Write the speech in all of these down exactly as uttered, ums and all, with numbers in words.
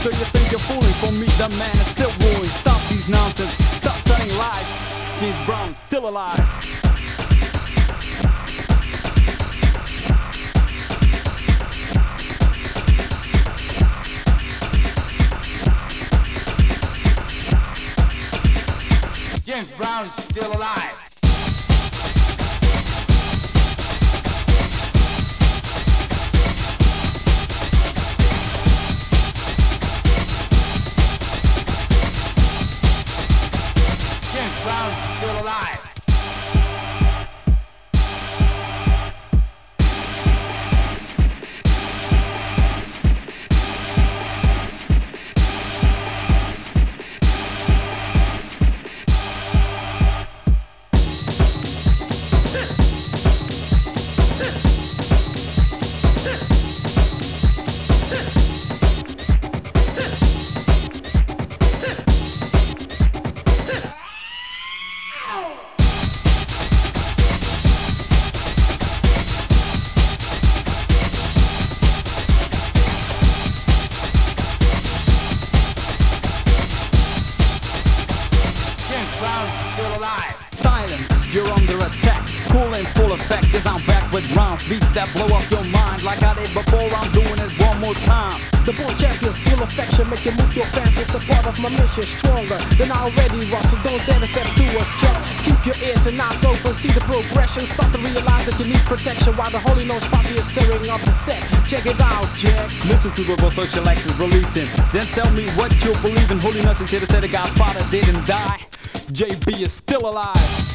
So you think you're fooling? For me, the man is still ruling. Stop these nonsense, stop telling lies. James Brown, still alive. James Brown is still alive. James Brown is still alive. Still alive. Silence, you're under attack. Cool in full effect as I'm back with rhymes, beats that blow up your mind like I did before. I'm doing it one more time. The boy champions full affection, make you move your fast. It's a part of my mission, stronger than I already was. So don't dare to step to us, Chuck. Keep your ears and eyes open, see the progression. Start to realize that you need protection while the Holy Nose posse is stirring up the set. Check it out, Jack. Listen to what Social X is releasing. Then tell me what you believe in. Holy Nuts is here to say the Godfather didn't die. J B is still alive.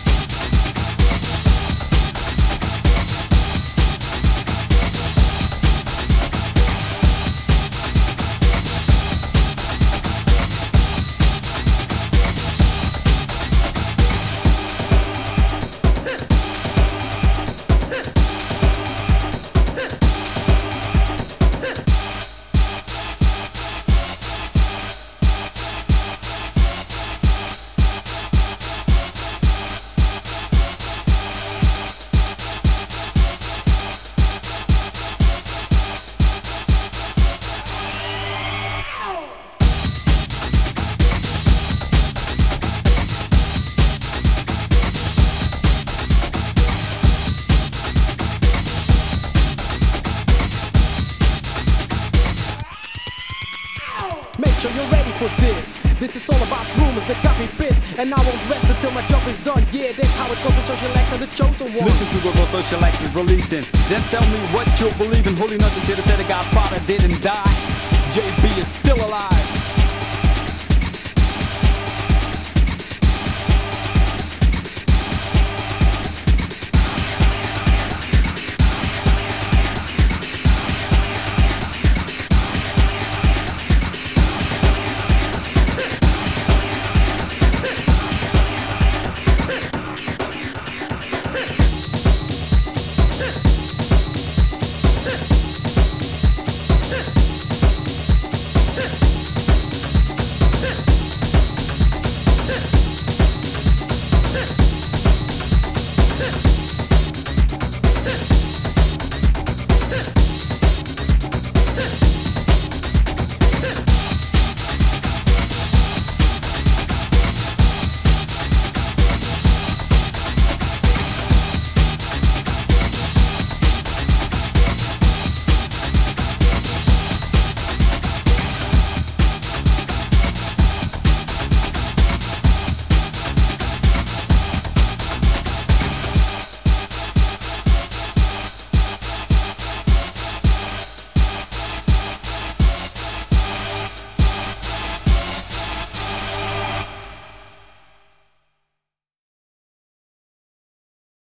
Make sure you're ready for this. This is all about rumors that got me pissed, and I won't rest until my job is done. Yeah, that's how it goes with Social X and the chosen one. Listen to what Social X is releasing. Then tell me what you believe in. Holy Nuts is here to say the Godfather didn't die. J B is still alive.